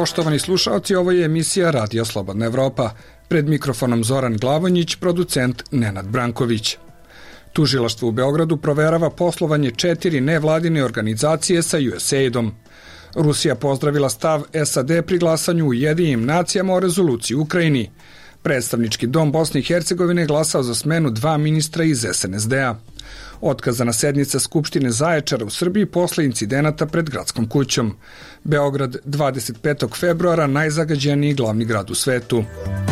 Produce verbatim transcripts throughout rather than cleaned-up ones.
Poštovani slušaoci, ovo je emisija Radija Slobodna Evropa. Pred mikrofonom Zoran Glavonjić, producent Nenad Branković. Tužilaštvo u Beogradu proverava poslovanje četiri nevladine organizacije sa U S A I D-om. Rusija pozdravila stav S A D pri glasanju u Ujedinjenim nacijama o rezoluciji u Ukrajini. Predstavnički dom Bosne i Hercegovine glasao za smenu dva ministra iz S N S D-a. Otkazana sednica Skupštine Zaječara u Srbiji posle incidenata pred gradskom kućom. Beograd dvadeset petog februara, najzagađeniji glavni grad u svetu.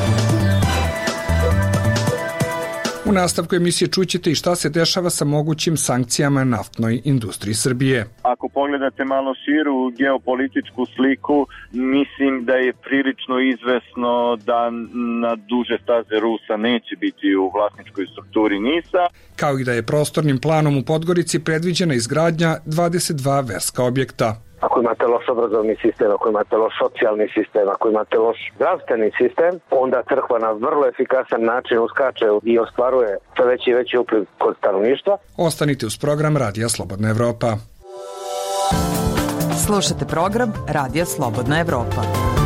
U nastavku emisije čućete i šta se dešava sa mogućim sankcijama naftnoj industriji Srbije. Ako pogledate malo širu geopolitičku sliku, mislim da je prilično izvesno da na duže staze Rusa neće biti u vlasničkoj strukturi NIS-a. Kao i da je prostornim planom u Podgorici predviđena izgradnja dvadeset dva verska objekta. Ako imate loš obrazovni sistem, ako imate loš socijalni sistem, ako imate loš zdravstveni sistem, onda crkva na vrlo efikasan način uskače i ostvaruje sve veći i veći upliv kod stanovništva. Ostanite uz program Radija Slobodna Evropa. Slušate program Radija Slobodna Evropa.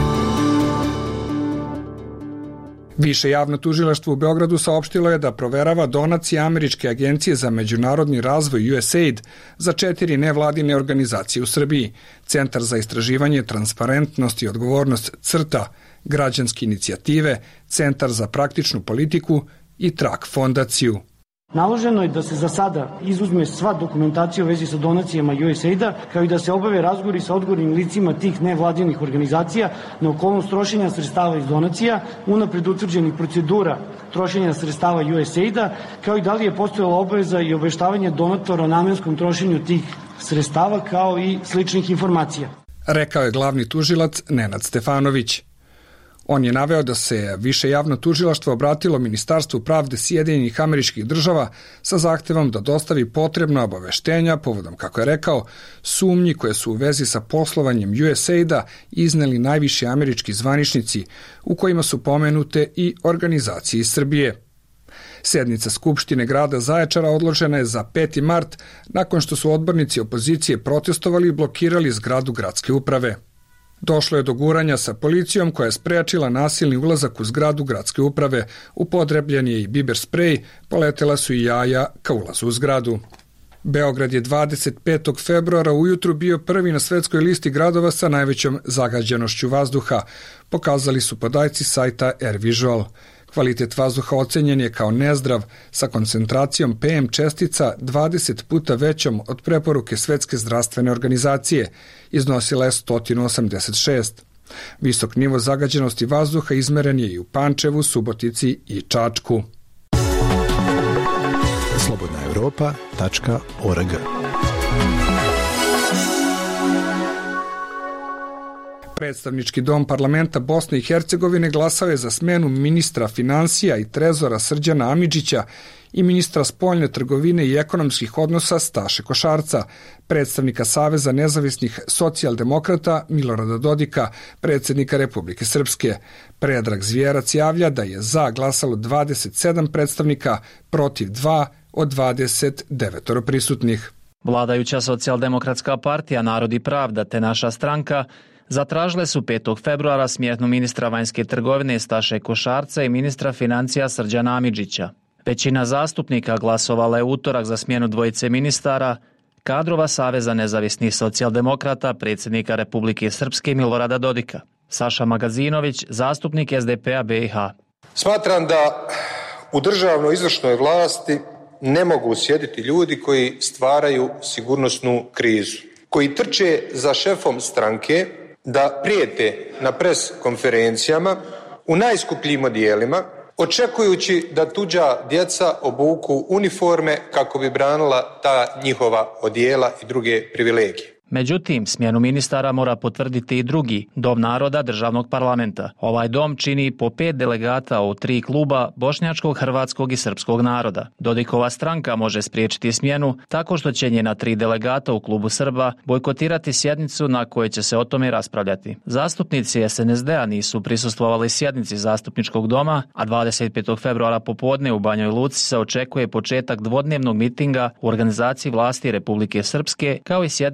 Više javno tužilaštvo u Beogradu saopštilo je da proverava donacije Američke agencije za međunarodni razvoj U S A I D za četiri nevladine organizacije u Srbiji: Centar za istraživanje, transparentnost i odgovornost CRTA, Građanske inicijative, Centar za praktičnu politiku i Trak fondaciju. Naloženo je da se za sada izuzme sva dokumentacija u vezi sa donacijama U S A I D-a, kao i da se obave razgovori sa odgovornim licima tih nevladinih organizacija na okolnost trošenja sredstava iz donacija, unapred utvrđenih procedura trošenja sredstava U S A I D-a, kao i da li je postojala obaveza i obaveštavanje donatora o namenskom trošenju tih sredstava, kao i sličnih informacija. Rekao je glavni tužilac Nenad Stefanović. On je naveo da se više javno tužilaštvo obratilo Ministarstvu pravde Sjedinjenih Američkih Država sa zahtevom da dostavi potrebna obaveštenja povodom, kako je rekao, sumnji koje su u vezi sa poslovanjem U S A I D-a izneli najviši američki zvaničnici, u kojima su pomenute i organizacije iz Srbije. Sednica Skupštine grada Zaječara odložena je za peti mart nakon što su odbornici opozicije protestovali i blokirali zgradu gradske uprave. Došlo je do guranja sa policijom koja je sprečila nasilni ulazak u zgradu gradske uprave, upotrebljen je i biber sprej, poletela su i jaja ka ulazu u zgradu. Beograd je dvadeset petog februara ujutru bio prvi na svetskoj listi gradova sa najvećom zagađenošću vazduha, pokazali su podaci sajta AirVisual. Kvalitet vazduha ocenjen je kao nezdrav, sa koncentracijom P M čestica dvadeset puta većom od preporuke Svetske zdravstvene organizacije, iznosila je sto osamdeset šest. Visok nivo zagađenosti vazduha izmeren je i u Pančevu, Subotici i Čačku. slobodna evropa tačka org. Predstavnički dom parlamenta Bosne i Hercegovine glasao je za smenu ministra finansija i trezora Srđana Amidžića i ministra spoljne trgovine i ekonomskih odnosa Staše Košarca, predstavnika Saveza nezavisnih socijaldemokrata Milorada Dodika, predsjednika Republike Srpske. Predrag Zvijerac javlja da je za glasalo dvadeset sedam predstavnika, protiv dva od dvadeset devet prisutnih. Vladajuća socijaldemokratska partija Narod i pravda te naša stranka zatražile su petog februara smjenu ministra vanjske trgovine Staše Košarca i ministra financija Srđana Amidžića. Većina zastupnika glasovala je utorak za smjenu dvojice ministara, kadrova Saveza nezavisnih socijaldemokrata, predsjednika Republike Srpske Milorada Dodika. Saša Magazinović, zastupnik S D P-a B i H. Smatram da u državnoj izvršnoj vlasti ne mogu sjediti ljudi koji stvaraju sigurnosnu krizu, koji trče za šefom stranke da prijete na pres konferencijama u najskupljim odijelima, očekujući da tuđa djeca obuku uniforme kako bi branila ta njihova odijela i druge privilegije. Međutim, smjenu ministara mora potvrditi i drugi, Dom naroda državnog parlamenta. Ovaj dom čini po pet delegata u tri kluba bošnjačkog, hrvatskog i srpskog naroda. Dodikova stranka može spriječiti smjenu tako što će njena tri delegata u klubu Srba bojkotirati sjednicu na kojoj će se o tome raspravljati. Zastupnici S N S D-a nisu prisustvovali sjednici zastupničkog doma, a dvadeset petog februara popodne u Banjoj Luci se očekuje početak dvodnevnog mitinga u organizaciji vlasti Republike Srpske kao i sjednice Narodnog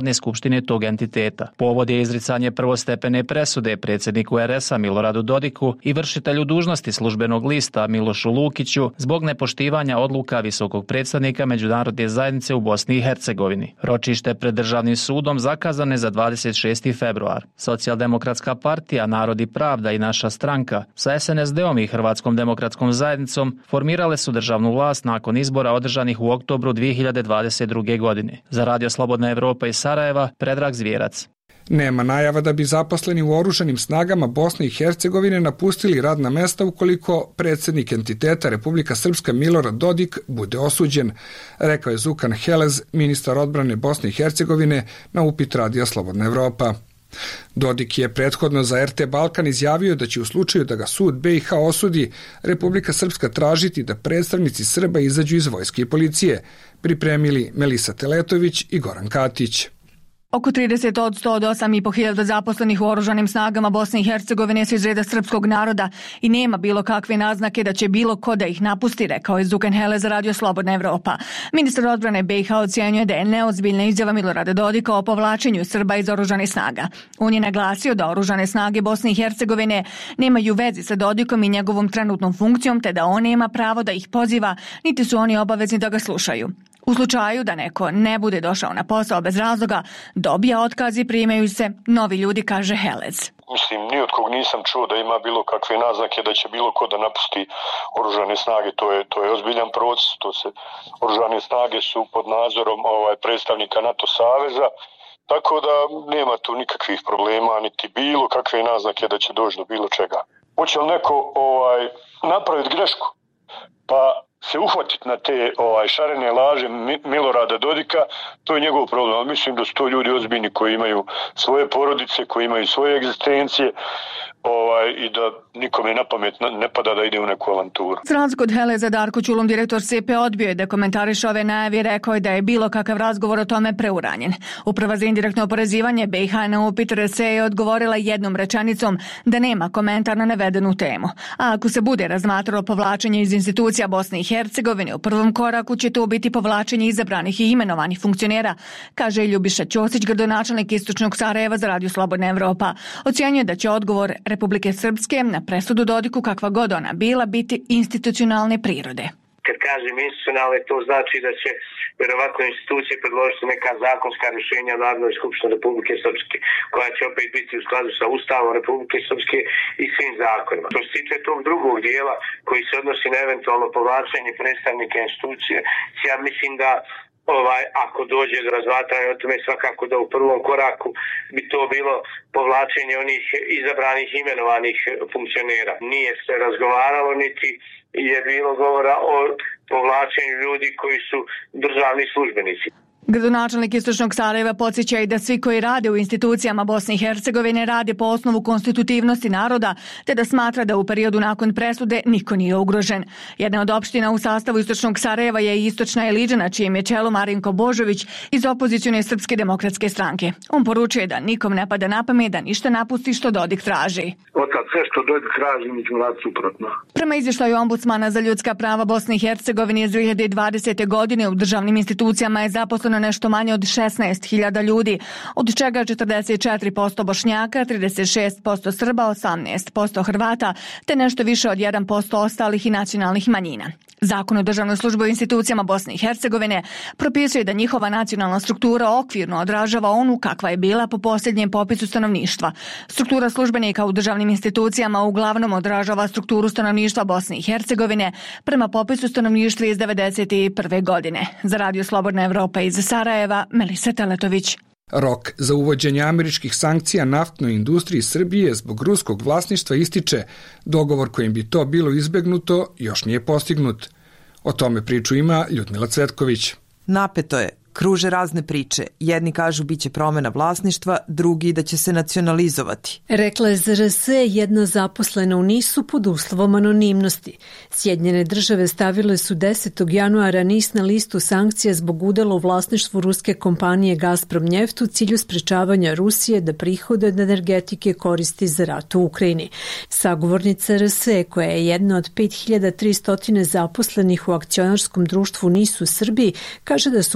Narodne skupštine tog entiteta. Povod je izricanje prvostepene presude predsjedniku er es a Miloradu Dodiku i vršitelju dužnosti službenog lista Milošu Lukiću zbog nepoštivanja odluka visokog predstavnika međunarodne zajednice u Bosni i Hercegovini. Ročište pred državnim sudom zakazane za dvadeset šesti februar. Socijaldemokratska partija, Narod i pravda i Naša stranka sa es en es de om i Hrvatskom demokratskom zajednicom formirale su državnu vlast nakon izbora održanih u oktobru dvije hiljade dvadeset druge. godine. Za Radio Slobodna Evropa iz Sarajeva, Predrag Zvijerac. Nema najava da bi zaposleni u oružanim snagama Bosne i Hercegovine napustili radna mesta ukoliko predsjednik entiteta Republika Srpska Milorad Dodik bude osuđen, rekao je Zukan Helez, ministar odbrane Bosne i Hercegovine, na upit Radija Slobodna Evropa. Dodik je prethodno za er te Balkan izjavio da će u slučaju da ga sud be i ha osudi, Republika Srpska tražiti da predstavnici Srba izađu iz vojske i policije, pripremili Melisa Teletović i Goran Katić. Oko trideset od sto od osam i po hiljada zaposlenih u oružanim snagama Bosne i Hercegovine su iz reda srpskog naroda i nema bilo kakve naznake da će bilo ko da ih napusti, rekao je Zukan Hele za Radio Slobodna Evropa. Ministar odbrane be i ha ocjenjuje da je neozbiljna izjava Milorada Dodika o povlačenju Srba iz oružanih snaga. On je naglasio da oružane snage Bosne i Hercegovine nemaju vezi sa Dodikom i njegovom trenutnom funkcijom, te da on nema pravo da ih poziva, niti su oni obavezni da ga slušaju. U slučaju da neko ne bude došao na posao bez razloga, dobija otkaz i primaju se novi ljudi, kaže Helez. Mislim, ni od kog nisam čuo da ima bilo kakve naznake da će bilo ko da napusti oružane snage. To je, to je ozbiljan proces. To se, oružane snage su pod nadzorom ovaj, predstavnika NATO saveza, tako da nema tu nikakvih problema, niti bilo kakve naznake da će doći do bilo čega. Hoće li neko ovaj, napraviti grešku? Pa se uhvatiti na te ovaj, šarene laže Milorada Dodika, to je njegov problem. Mislim da su to ljudi ozbiljni koji imaju svoje porodice, koji imaju svoje egzistencije, ovaj, i da nikome na pamet ne pada da ide u neku avanturu. Za razliku od Heleza, Darko Ćulum, direktor C E P, odbio je da komentariše ove najave i rekao je da je bilo kakav razgovor o tome preuranjen. Uprava za indirektno oporezivanje be i ha na upit er es e je odgovorila jednom rečenicom da nema komentar na navedenu temu. A ako se bude razmatralo povlačenje iz institucija Bosne i Hercegovine, u prvom koraku će to biti povlačenje izabranih i imenovanih funkcionera, kaže Ljubiša Ćosić, gradonačelnik Istočnog Sarajeva za Radio Slobodna Evropa. Ocjenjuje da će odgovor Republike Srpske na presudu Dodiku, kakva god ona bila, biti institucionalne prirode. Kad kažem institucionalne, to znači da će vjerovatno institucije predložiti neka zakonska rješenja Narodnoj skupštini Republike Srpske, koja će opet biti u skladu sa Ustavom Republike Srpske i svim zakonima. Što se tiče tog drugog dijela koji se odnosi na eventualno povlačenje predstavnika institucije, ja mislim da ovaj, ako dođe do razmatranja o tome, svakako da u prvom koraku bi to bilo povlačenje onih izabranih imenovanih funkcionera. Nije se razgovaralo, niti je bilo govora o povlačenju ljudi koji su državni službenici. Gradonačelnik Istočnog Sarajeva podsjeća i da svi koji rade u institucijama Bosne i Hercegovine rade po osnovu konstitutivnosti naroda, te da smatra da u periodu nakon presude niko nije ugrožen. Jedna od opština u sastavu Istočnog Sarajeva je i Istočna Eliđa, na čijem je čelu Marinko Božović iz opozicione Srpske demokratske stranke. On poručuje da nikom ne pada na pamet da ništa napusti što Dodik traži. Otak sve što Dodik traži, mi ćemo raditi suprotno. Prema izvještaju ombudsmana za ljudska prava Bosne i Hercegovine iz dvije hiljade dvadesete. godine u državnim institucijama je zaposleno nešto manje od šesnaest hiljada ljudi, od čega četrdeset četiri posto Bošnjaka, trideset šest posto Srba, osamnaest posto Hrvata, te nešto više od jedan posto ostalih i nacionalnih manjina. Zakon o državnoj službi u institucijama Bosne i Hercegovine propisuje da njihova nacionalna struktura okvirno odražava onu kakva je bila po posljednjem popisu stanovništva. Struktura službenika u državnim institucijama uglavnom odražava strukturu stanovništva Bosne i Hercegovine prema popisu stanovništva iz devedeset prve. godine. Za Radio Slobodna Evropa iz Sarajeva, Melisa Teletović. Rok za uvođenje američkih sankcija naftnoj industriji Srbije zbog ruskog vlasništva ističe. Dogovor kojim bi to bilo izbegnuto još nije postignut. O tome priču ima Ljudmila Cvetković. Napeto je. Kruže razne priče. Jedni kažu biće promjena vlasništva, drugi da će se nacionalizovati. Rekla je za er es e jedna zaposlena u NIS-u pod uslovom anonimnosti. Sjedinjene države stavile su desetog januara NIS na listu sankcija zbog udjela u vlasništvu ruske kompanije Gazprom Njeft u cilju sprečavanja Rusije da prihode od energetike koristi za rat u Ukrajini. Sagovornica er es e, koja je jedna od pet hiljada tristo zaposlenih u akcionarskom društvu NIS u Srbiji, kaže da su plate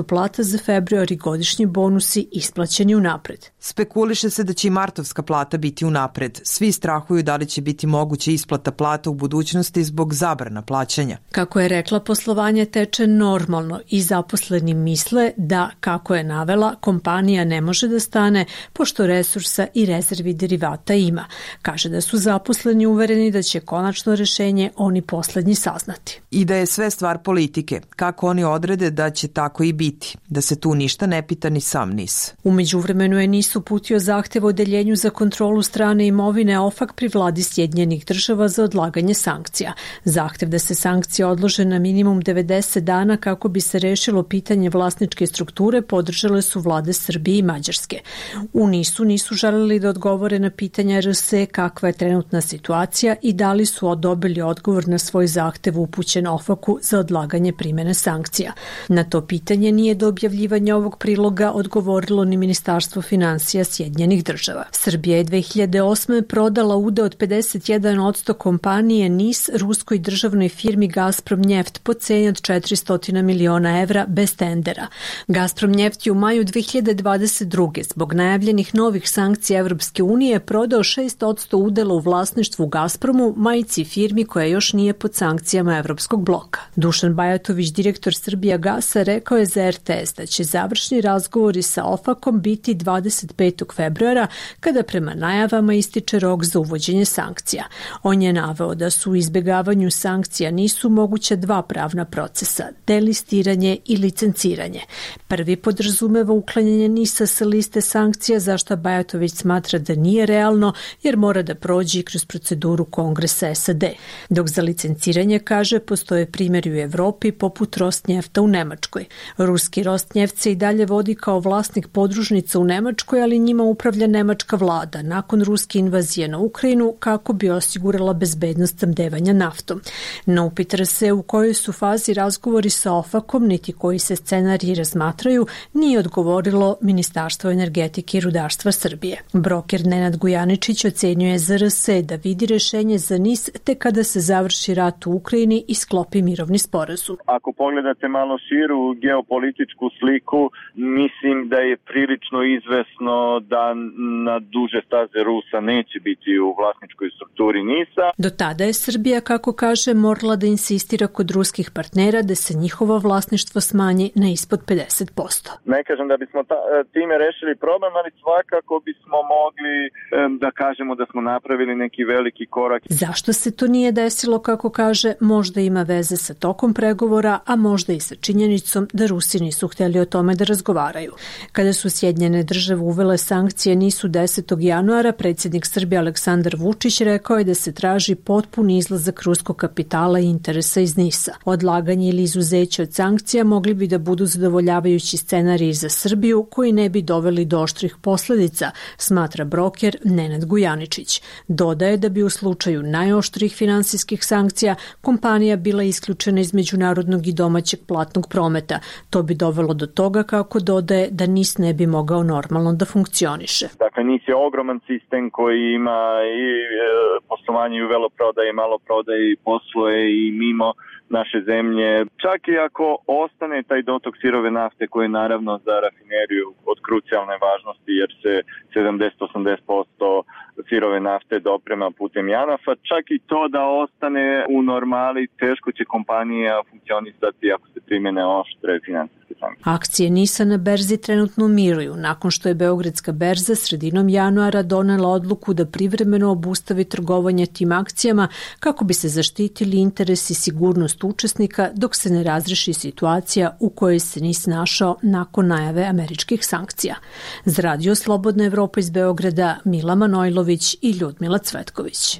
za februar i godišnji bonusi isplaćeni unapred. Spekuliše se da će i martovska plata biti unapred. Svi strahuju da li će biti moguće isplata plata u budućnosti zbog zabrana plaćanja. Kako je rekla, poslovanje teče normalno i zaposleni misle da, kako je navela, kompanija ne može da stane pošto resursa i rezervi derivata ima. Kaže da su zaposleni uvereni da će konačno rešenje oni poslednji saznati. I da je sve stvar politike. Kako oni odrede da će tako i biti. Da se tu ništa ne pita ni sam N I S. U međuvremenu je N I S uputio zahtev odeljenju za kontrolu strane imovine O F A C pri vladi Sjedinjenih država za odlaganje sankcija. Zahtev da se sankcije odlože na minimum devedeset dana kako bi se rešilo pitanje vlasničke strukture podržale su vlade Srbije i Mađarske. U N I S-u nisu želeli da odgovore na pitanja R S E kakva je trenutna situacija i da li su odobili odgovor na svoj zahtev upućen O F A C-u za odlaganje primene sankcija. Na to pitanje nije do objavljivanja ovog priloga odgovorilo ni Ministarstvo finansija Sjedinjenih država. Srbija je dve hiljade osme prodala udeo od pedeset jedan posto kompanije N I S ruskoj državnoj firmi Gazprom Njeft po ceni od četiristo miliona evra bez tendera. Gazprom Njeft je u maju dve hiljade dvadeset druge zbog najavljenih novih sankcija Evropske unije prodao šest posto udela u vlasništvu Gazpromu, majici firmi koja još nije pod sankcijama Evropskog bloka. Dušan Bajatović, direktor Srbijagasa, rekao je za R T S da će završni razgovori sa O F A C-om biti dvadeset petog februara, kada prema najavama ističe rok za uvođenje sankcija. On je naveo da su u izbjegavanju sankcija nisu moguća dva pravna procesa, delistiranje i licenciranje. Prvi podrazumeva uklanjanje N I S-a sa liste sankcija, za što Bajatović smatra da nije realno, jer mora da prođe kroz proceduru Kongresa S A D. Dok za licenciranje, kaže, postoje primjeri u Evropi poput Rosnjefta u Nemačkoj. Ruski Rosnjeft se i dalje vodi kao vlasnik podružnica u Nemačkoj, ali njima upravlja nemačka vlada nakon ruske invazije na Ukrajinu kako bi osigurala bezbednost snabdevanja naftom. Na upit R S E u kojoj su fazi razgovori sa O F A C-om, niti koji se scenariji razmatraju, nije odgovorilo Ministarstvo energetike i rudarstva Srbije. Broker Nenad Gujaničić ocenjuje za R S E da vidi rešenje za N I S te kada se završi rat u Ukrajini i sklopi mirovni sporazum. Ako pogledate malo širu geopolitičku sliku, mislim da je prilično izvesno da na duže staze Rusa neće biti u vlasničkoj strukturi N I S-a. Do tada je Srbija, kako kaže, morala da insistira kod ruskih partnera da se njihovo vlasništvo smanji na ispod pedeset posto. Ne kažem da bismo ta, time rešili problem, ali svakako bismo mogli da kažemo da smo napravili neki veliki korak. Zašto se to nije desilo, kako kaže, možda ima veze sa tokom pregovora, a možda i sa činjenicom da Rusi nisu hteli o tome da razgovaraju. Kada su Sjedinjene države uvele sankcije N I S-u desetog januara, predsjednik Srbije Aleksandar Vučić rekao je da se traži potpun izlazak ruskog kapitala i interesa iz N I S-a. Odlaganje ili izuzeće od sankcija mogli bi da budu zadovoljavajući scenariji za Srbiju koji ne bi doveli do oštrih posledica, smatra broker Nenad Gujaničić. Dodaje da bi u slučaju najoštrih finansijskih sankcija kompanija bila isključena iz međunarodnog i domaćeg platnog prometa. To bi dovelo do toga, kako dodaje, da N I S ne bi mogao normalno da funkcioniše. Dakle, N I S je ogroman sistem koji ima i poslovanje u veloprodaji, maloprodaji, posluje i mimo naše zemlje. Čak i ako ostane taj dotok sirove nafte koji je naravno za rafineriju od krucijalne važnosti, jer se sedamdeset do osamdeset posto sirove nafte doprema putem Janafa, čak i to da ostane u normali, teško će kompanija funkcionisati ako se primjene oštre finansijske sankcije. Akcije N I S-a na berzi trenutno miruju, nakon što je Beogradska berza sredinom januara donela odluku da privremeno obustavi trgovanje tim akcijama kako bi se zaštitili interesi i sigurnost učesnika dok se ne razreši situacija u kojoj se N I S našao nakon najave američkih sankcija. Za Radio Slobodna Evropa iz Beograda, Mila Manojlović i Ljudmila Cvetković.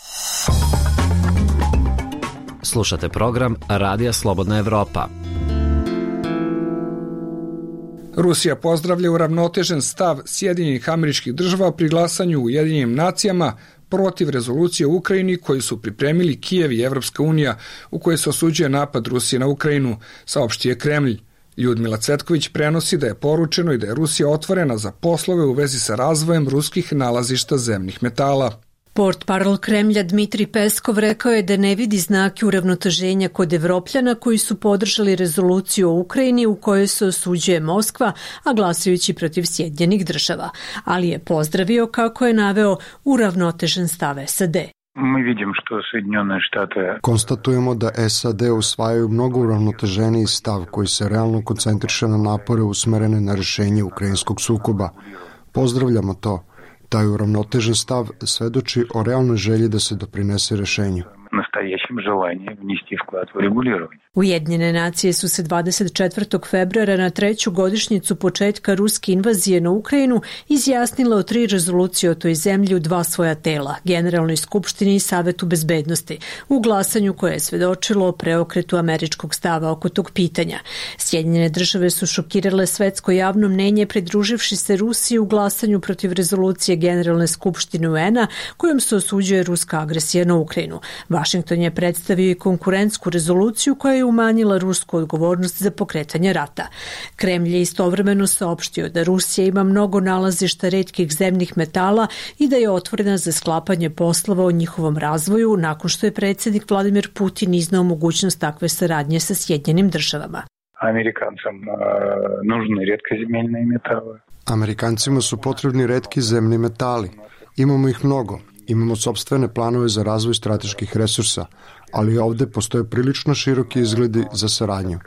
Slušate program Radija Slobodna Evropa. Rusija pozdravlja uravnotežen stav Sjedinjenih Američkih Država pri glasanju u Ujedinjenim nacijama protiv rezolucije u Ukrajini koju su pripremili Kijev i Evropska unija, u kojoj se osuđuje napad Rusije na Ukrajinu, saopštio je Kremlj. Ljudmila Cvetković prenosi da je poručeno i da je Rusija otvorena za poslove u vezi sa razvojem ruskih nalazišta zemnih metala. Portparol Kremlja Dmitri Peskov rekao je da ne vidi znake uravnoteženja kod Evropljana koji su podržali rezoluciju o Ukrajini u kojoj se osuđuje Moskva, a glasajući protiv Sjedinjenih država, ali je pozdravio, kako je naveo, uravnotežen stav S A D. Mi vidimo što Sjedinjene štate... Konstatujemo da S A D usvajaju mnogo uravnoteženiji stav koji se realno koncentriše na napore usmerene na rešenje ukrajinskog sukoba. Pozdravljamo to. Taj uravnotežen stav svedoči o realnoj želji da se doprinese rešenju. Nastojećem želenjem внести вклад в регулирование. Ujedinjene nacije su se dvadeset četvrtog februara na treću godišnjicu početka ruske invazije na Ukrajinu izjasnile o tri rezolucije o toj zemlji u dva svoja tela, Generalnoj skupštini i Savetu bezbednosti, u glasanju koje je svedočilo o preokretu američkog stava oko tog pitanja. Sjedinjene države su šokirale svetsko javno mnenje pridruživši se Rusiji u glasanju protiv rezolucije Generalne skupštine U N-a kojom se osuđuje ruska agresija na Ukrajinu. Washington je predstavio i konkurentsku rezoluciju koja je umanjila rusku odgovornost za pokretanje rata. Kremlj je istovremeno saopštio da Rusija ima mnogo nalazišta retkih zemnih metala i da je otvorena za sklapanje poslova o njihovom razvoju nakon što je predsjednik Vladimir Putin iznao mogućnost takve saradnje sa Sjedinjenim državama. Amerikancam nužni retkozemljni metali. Amerikancima su potrebni retki zemni metali. Imamo ih mnogo. Imamo sopstvene planove za razvoj strateških resursa, ali ovde postoje prilično široki izgledi za saradnju.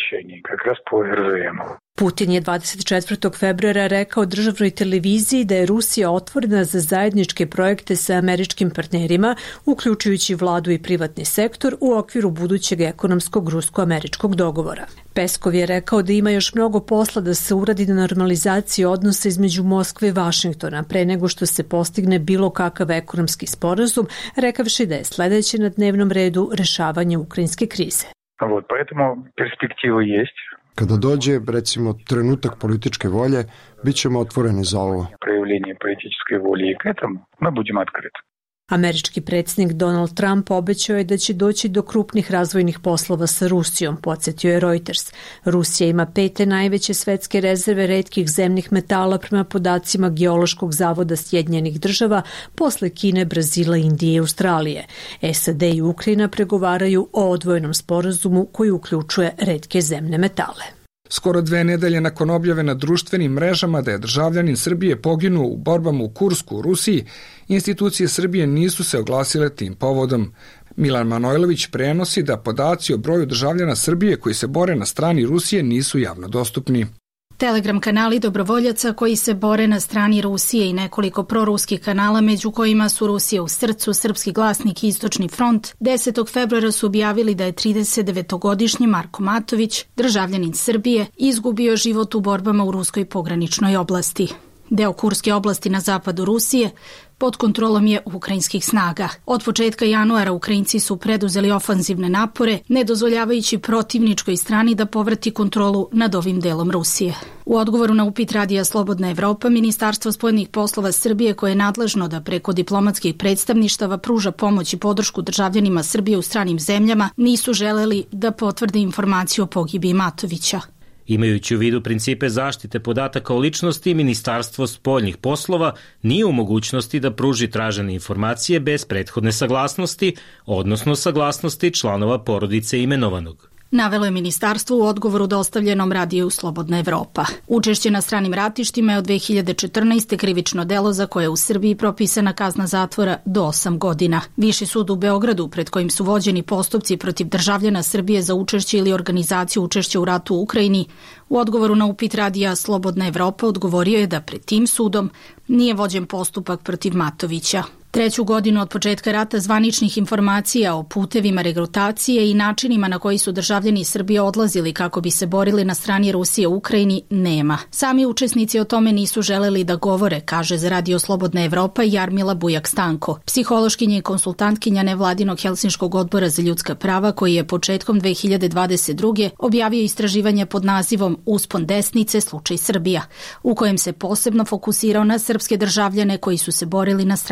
Putin je dvadeset četvrtog februara rekao državnoj televiziji da je Rusija otvorena za zajedničke projekte sa američkim partnerima, uključujući vladu i privatni sektor u okviru budućeg ekonomskog rusko-američkog dogovora. Peskov je rekao da ima još mnogo posla da se uradi na normalizaciji odnosa između Moskve i Vašingtona pre nego što se postigne bilo kakav ekonomski sporazum, rekavši da je sledeće na dnevnom redu rešavanje ukrajinske krize. Вот, поэтому перспектива есть. Kada dođe, recimo, trenutak političke volje, bit ćemo otvoreni za ovo. Проявление политической воли и к этому мы будем открыты. Američki predsjednik Donald Trump obećao je da će doći do krupnih razvojnih poslova sa Rusijom, podsjetio je Reuters. Rusija ima pete najveće svetske rezerve retkih zemnih metala prema podacima Geološkog zavoda Sjedinjenih država posle Kine, Brazila, Indije i Australije. S A D i Ukrajina pregovaraju o odvojenom sporazumu koji uključuje retke zemne metale. Skoro dve nedelje nakon objave na društvenim mrežama da je državljanin Srbije poginuo u borbama u Kursku u Rusiji, institucije Srbije nisu se oglasile tim povodom. Milan Manojlović prenosi da podaci o broju državljana Srbije koji se bore na strani Rusije nisu javno dostupni. Telegram kanali dobrovoljaca koji se bore na strani Rusije i nekoliko proruskih kanala, među kojima su Rusija u srcu, Srpski glasnik i Istočni front, desetog februara su objavili da je tridesetdevetogodišnji Marko Matović, državljanin Srbije, izgubio život u borbama u ruskoj pograničnoj oblasti. Deo Kurske oblasti na zapadu Rusije pod kontrolom je ukrajinskih snaga. Od početka januara Ukrajinci su preduzeli ofanzivne napore, ne dozvoljavajući protivničkoj strani da povrati kontrolu nad ovim delom Rusije. U odgovoru na upit Radija Slobodna Evropa, Ministarstvo spoljnih poslova Srbije, koje je nadležno da preko diplomatskih predstavništava pruža pomoć i podršku državljanima Srbije u stranim zemljama, nisu želeli da potvrde informaciju o pogibiji Matovića. Imajući u vidu principe zaštite podataka o ličnosti, Ministarstvo spoljnih poslova nije u mogućnosti da pruži tražene informacije bez prethodne saglasnosti, odnosno saglasnosti članova porodice imenovanog. Navelo je ministarstvo u odgovoru dostavljenom Radiju Slobodna Evropa. Učešće na stranim ratištima je od dve hiljade četrnaeste. krivično delo za koje je u Srbiji propisana kazna zatvora do osam godina. Viši sud u Beogradu, pred kojim su vođeni postupci protiv državljana Srbije za učešće ili organizaciju učešća u ratu u Ukrajini, u odgovoru na upit Radija Slobodna Evropa odgovorio je da pred tim sudom nije vođen postupak protiv Matovića. Treću godinu od početka rata zvaničnih informacija o putevima regrutacije i načinima na koji su državljani Srbije odlazili kako bi se borili na strani Rusije u Ukrajini nema. Sami učesnici o tome nisu želeli da govore, kaže za Radio Slobodna Evropa Jarmila Bujak-Stanko, psihološkinja i konsultantkinja nevladinog Helsinškog odbora za ljudska prava, koji je početkom dve hiljade dvadeset druge. objavio istraživanje pod nazivom Uspon desnice, slučaj Srbija, u kojem se posebno fokusirao na srpske državljane koji su se borili na stranim ratištima.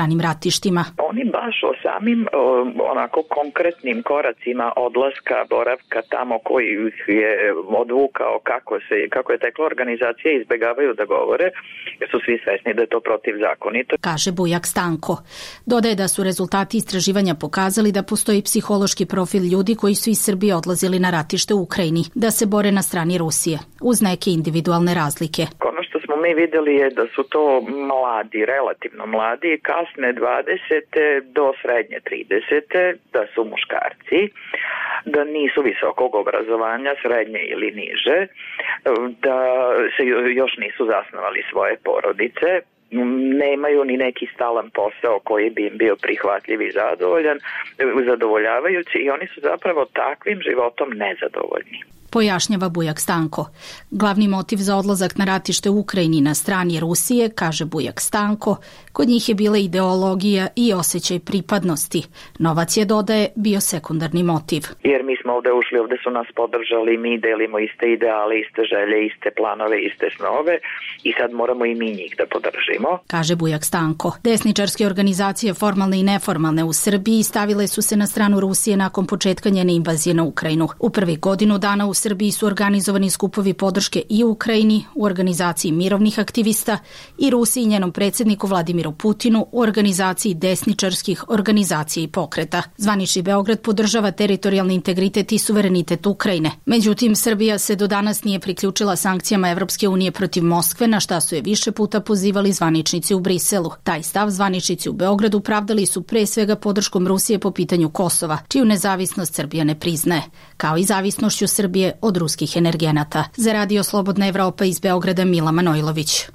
ratištima. Oni baš o samim onako konkretnim koracima odlaska, boravka tamo koji ih je odvukao, kako, se, kako je tekla organizacija, izbegavaju da govore, jer su svi svesni da je to protivzakonito. Kaže Bujak Stanko. Dodaje da su rezultati istraživanja pokazali da postoji psihološki profil ljudi koji su iz Srbije odlazili na ratište u Ukrajini, da se bore na strani Rusije, uz neke individualne razlike. Ono što smo mi vidjeli je da su to mladi, relativno mladi, kasne dvadesete do srednje tridesete, da su muškarci, da nisu visokog obrazovanja, srednje ili niže, da se još nisu zasnovali svoje porodice, nemaju ni neki stalan posao koji bi im bio prihvatljiv i zadovoljan, zadovoljavajući, i oni su zapravo takvim životom nezadovoljni. Pojašnjava Bujak Stanko. Glavni motiv za odlazak na ratište u Ukrajini na strani Rusije, kaže Bujak Stanko, kod njih je bila ideologija i osjećaj pripadnosti. Novac je, dodaje, bio sekundarni motiv. Jer mi smo ovde ušli, ovde su nas podržali, mi delimo iste ideale, iste želje, iste planove, iste snove i sad moramo i mi njih da podržimo. Kaže Bujak Stanko. Desničarske organizacije, formalne i neformalne u Srbiji, stavile su se na stranu Rusije nakon početka njene invazije na Ukrajinu. U prvih godinu dana u Srbiji su organizovani skupovi podrške i u Ukrajini, u organizaciji mirovnih aktivista, i Rusiji i njenom predsjedniku Vladimiru Putinu u organizaciji desničarskih organizacija i pokreta. Zvanični Beograd podržava teritorijalni integritet i suverenitet Ukrajine. Međutim, Srbija se do danas nije priključila sankcijama Evropske unije protiv Moskve, na šta su je više puta pozivali zvaničnici u Briselu. Taj stav zvaničnici u Beogradu pravdali su pre svega podrškom Rusije po pitanju Kosova, čiju nezavisnost Srbija ne priznaje, kao i zavisnošću Srbije od ruskih energenata. Za Radio Slobodna Evropa iz Beograda, Mila Manojlović.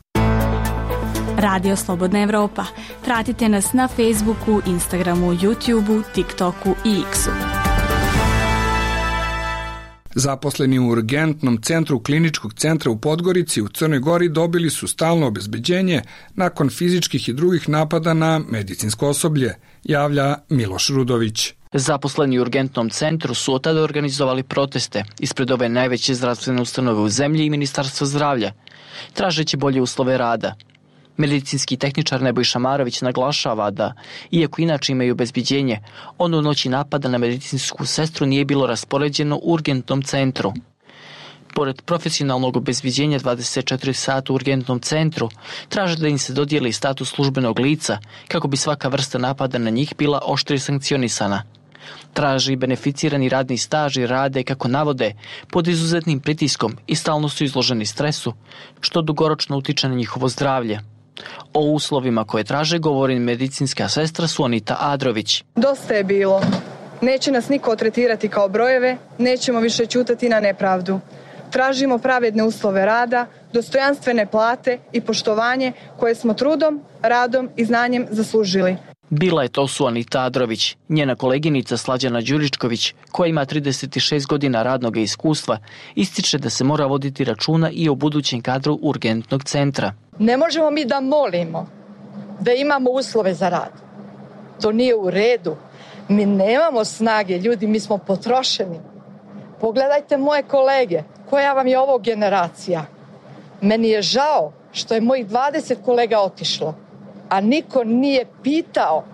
Radio Slobodna Evropa. Pratite nas na Facebooku, Instagramu, YouTubeu, TikToku i X-u. Zaposleni u urgentnom centru Kliničkog centra u Podgorici u Crnoj Gori dobili su stalno obezbeđenje nakon fizičkih i drugih napada na medicinsko osoblje, javlja Miloš Rudović. Zaposleni u urgentnom centru su od tada organizovali proteste ispred ove najveće zdravstvene ustanove u zemlji i Ministarstva zdravlja, tražeći bolje uslove rada. Medicinski tehničar Nebojša Marović naglašava da, iako inače imaju obezbeđenje, ono u noći napada na medicinsku sestru nije bilo raspoređeno u urgentnom centru. Pored profesionalnog obezbeđenja dvadeset četiri sata u urgentnom centru, traže da im se dodijeli status službenog lica, kako bi svaka vrsta napada na njih bila oštrije sankcionisana. Traži beneficirani radni staž i rade, kako navode, pod izuzetnim pritiskom i stalno su izloženi stresu, što dugoročno utiče na njihovo zdravlje. O uslovima koje traže govori medicinska sestra Suanita Adrović. Dosta je bilo. Neće nas niko tretirati kao brojeve, nećemo više ćutati na nepravdu. Tražimo pravedne uslove rada, dostojanstvene plate i poštovanje koje smo trudom, radom i znanjem zaslužili. Bila je to Suanita Adrović. Njena koleginica Slađana Đuričković, koja ima trideset šest godina radnog iskustva, ističe da se mora voditi računa i o budućem kadru urgentnog centra. Ne možemo mi da molimo da imamo uslove za rad. To nije u redu. Mi nemamo snage, ljudi, mi smo potrošeni. Pogledajte moje kolege, koja vam je ovo generacija. Meni je žao što je mojih dvadeset kolega otišlo, a niko nije pitao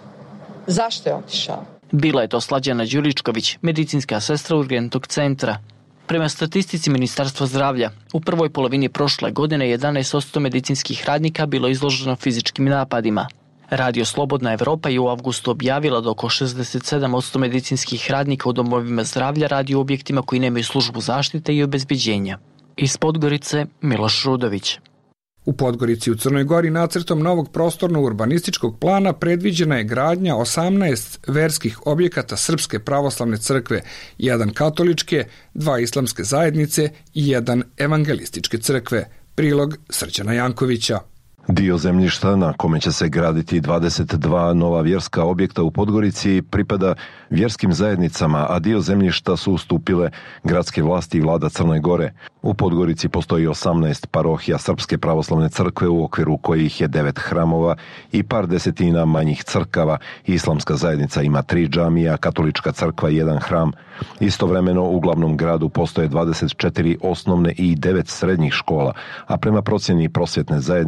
zašto je otišao. Bila je to Slađana Đuričković, medicinska sestra urgentnog centra. Prema statistici Ministarstva zdravlja, u prvoj polovini prošle godine jedanaest posto medicinskih radnika bilo izloženo fizičkim napadima. Radio Slobodna Evropa je u avgustu objavila da oko šezdeset sedam posto medicinskih radnika u domovima zdravlja radi u objektima koji nemaju službu zaštite i obezbeđenja. Iz Podgorice, Miloš Rudović. U Podgorici u Crnoj Gori nacrtom novog prostorno-urbanističkog plana predviđena je gradnja osamnaest verskih objekata Srpske pravoslavne crkve, jedan katoličke, dva islamske zajednice i jedan evangelističke crkve. Prilog Srđana Jankovića. Dio zemljišta na kome će se graditi dvadeset dva nova vjerska objekta u Podgorici pripada vjerskim zajednicama, a dio zemljišta su ustupile gradske vlasti i vlada Crne Gore. U Podgorici postoji osamnaest parohija Srpske pravoslavne crkve, u okviru kojih je devet hramova i par desetina manjih crkava. Islamska zajednica ima tri džamija, katolička crkva i jedan hram. Istovremeno u glavnom gradu postoje dvadeset četiri osnovne i devet srednjih škola, a prema procjeni prosvjetne zajednice Podgorica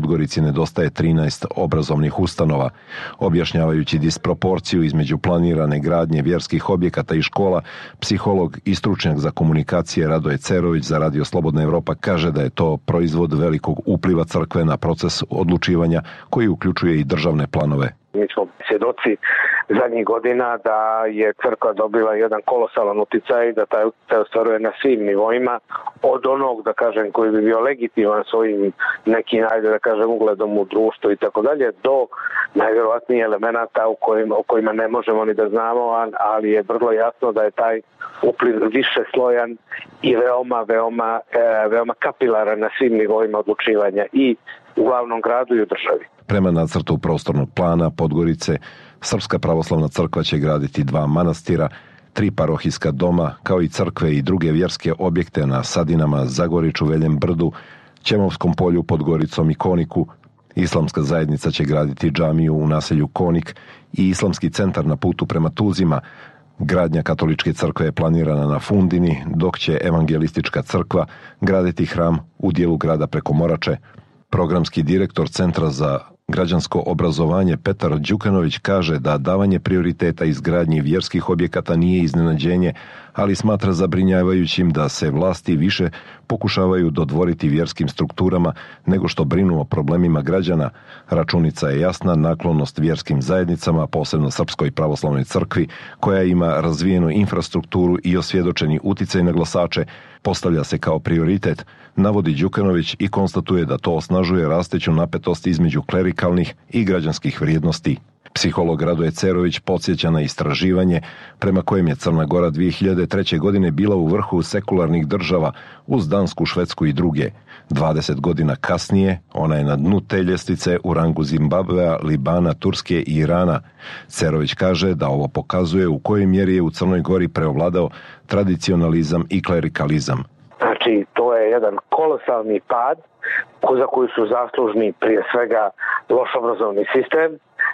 Podgorici nedostaje trinaest obrazovnih ustanova. Objašnjavajući disproporciju između planirane gradnje vjerskih objekata i škola, psiholog i stručnjak za komunikacije Radoje Cerović za Radio Slobodna Evropa kaže da je to proizvod velikog upliva crkve na proces odlučivanja koji uključuje i državne planove. Mi smo svjedoci zadnjih godina da je crkva dobila jedan kolosalan uticaj, da taj uticaj ostvaruje na svim nivoima, od onog, da kažem, koji bi bio legitiman svojim nekim, ajde da kažem, ugledom u društvu i tako dalje, do najvjerovatnijih elemenata u kojima, o kojima ne možemo ni da znamo, ali je vrlo jasno da je taj upliv više slojan i veoma, veoma, veoma kapilaran na svim nivoima odlučivanja i u glavnom gradu i u državi. Prema nacrtu prostornog plana Podgorice, Srpska pravoslavna crkva će graditi dva manastira, tri parohijska doma, kao i crkve i druge vjerske objekte na Sadinama, Zagoriću, Veljem Brdu, Ćemovskom polju, Podgoricom i Koniku. Islamska zajednica će graditi džamiju u naselju Konik i islamski centar na putu prema Tuzima. Gradnja katoličke crkve je planirana na Fundini, dok će evangelistička crkva graditi hram u dijelu grada preko Morače. Programski direktor Centra za građansko obrazovanje Petar Đukanović kaže da davanje prioriteta izgradnji vjerskih objekata nije iznenađenje, ali smatra zabrinjavajućim da se vlasti više pokušavaju dodvoriti vjerskim strukturama nego što brinu o problemima građana. Računica je jasna, naklonost vjerskim zajednicama, posebno Srpskoj pravoslavnoj crkvi, koja ima razvijenu infrastrukturu i osvjedočeni uticaj na glasače, postavlja se kao prioritet, navodi Đukanović i konstatuje da to osnažuje rasteću napetost između klerikalnih i građanskih vrijednosti. Psiholog Radoje Cerović podsjeća na istraživanje prema kojem je Crna Gora dvije hiljade treće. godine bila u vrhu sekularnih država uz Dansku, Švedsku i druge. dvadeset godina kasnije ona je na dnu te ljestvice u rangu Zimbabvea, Libana, Turske i Irana. Cerović kaže da ovo pokazuje u kojoj mjeri je u Crnoj Gori preovladao tradicionalizam i klerikalizam. Znači, to je jedan kolosalni pad za koji su zaslužni prije svega loš obrazovni sistem,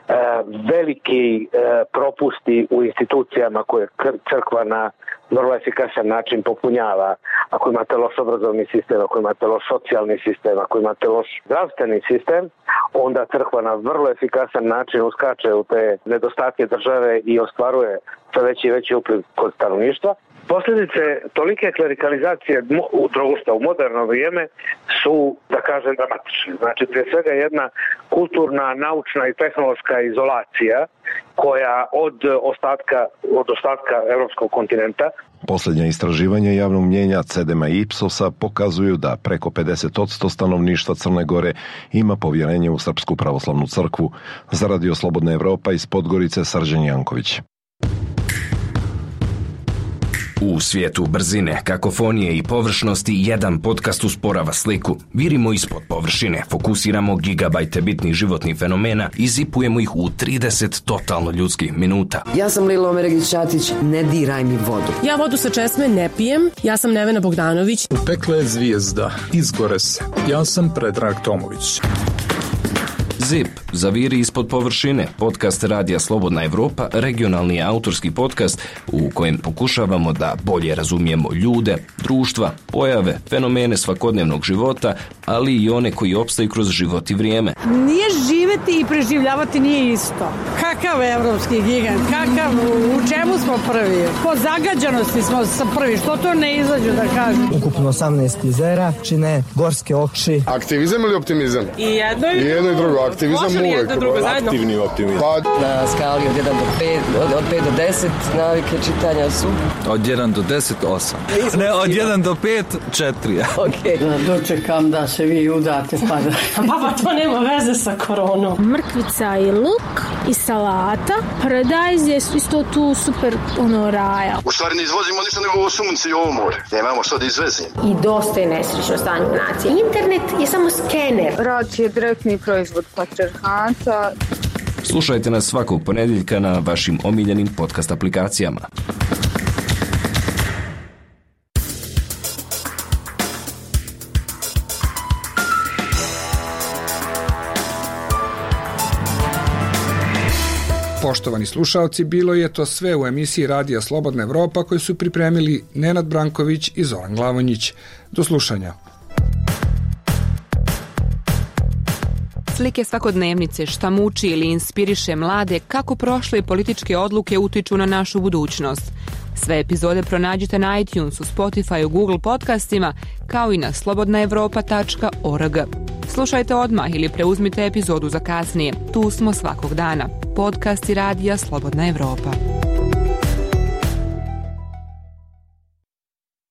veliki propusti u institucijama koje crkva na vrlo efikasan način popunjava. Ako imate loš obrazovni sistem, ako imate loš socijalni sistem, ako imate loš zdravstveni sistem, onda crkva na vrlo efikasan način uskače u te nedostatke države i ostvaruje sve veći i veći upliv kod stanovništva. Posljedice tolike klerikalizacije u društvu u moderno vrijeme su, da kažem, dramatične. Znači, prije svega jedna kulturna, naučna i tehnološka izolacija koja od ostatka, od ostatka evropskog kontinenta. Posljednja istraživanja javnog mnjenja Cedema i Ipsosa pokazuju da preko pedeset posto stanovništva Crne Gore ima povjerenje u Srpsku pravoslavnu crkvu. Za Radio Slobodna Evropa iz Podgorice, Srđan Janković. U svijetu brzine, kakofonije i površnosti jedan podcast usporava sliku. Virimo ispod površine, fokusiramo gigabajte bitnih životnih fenomena i zipujemo ih u trideset totalno ljudskih minuta. Ja sam Lilo Omeregić-Ćatić, ne diraj mi vodu. Ja vodu sa česme ne pijem, ja sam Nevena Bogdanović. U pekle je zvijezda, izgore se. Ja sam Predrag Tomović. Zip, zaviri ispod površine, podcast Radija Slobodna Evropa, regionalni autorski podcast u kojem pokušavamo da bolje razumijemo ljude, društva, pojave, fenomene svakodnevnog života, ali i one koji opstaju kroz život i vrijeme. Nije živeti i preživljavati nije isto. Kakav evropski gigant, kakav, u čemu smo prvi? Po zagađanosti smo prvi, što to ne izađu da kažu? Ukupno osamnaest jezera, čine gorske okši. Aktivizam ili optimizam? I jedno i, I jedno i drugo. Aktivizam uvijek. Aktivni optimizam. Pa, na skali od jedan do pet, od, od pet do deset navike čitanja su? Od jedan do deset, osam. Ne, od jedan do pet, četiri. Ok. Da dočekam da se vi udate pa da... Pa to nema veze sa koronom. Mrkvica i luk i salata. Paradajz je isto tu super ono raja. U stvari ne izvozimo ništa nego ovo sunce i ovo more. Nemamo što da izvezimo. I dosta je nesrećno stanje nacije. Internet je samo skener. Rad je direktni proizvod patrijarhata. Slušajte nas svakog ponedjeljka na vašim omiljenim podcast aplikacijama. Poštovani slušalci, bilo je to sve u emisiji Radija Slobodna Evropa koju su pripremili Nenad Branković i Zoran Glavonjić. Do slušanja. Slike svakodnevnice, šta muči ili inspiriše mlade, kako prošle političke odluke utiču na našu budućnost. Sve epizode pronađite na iTunesu, Spotifyu, Google podcastima, kao i na slobodna evropa tačka org. Slušajte odmah ili preuzmite epizodu za kasnije. Tu smo svakog dana. Podcast i radija Slobodna Evropa.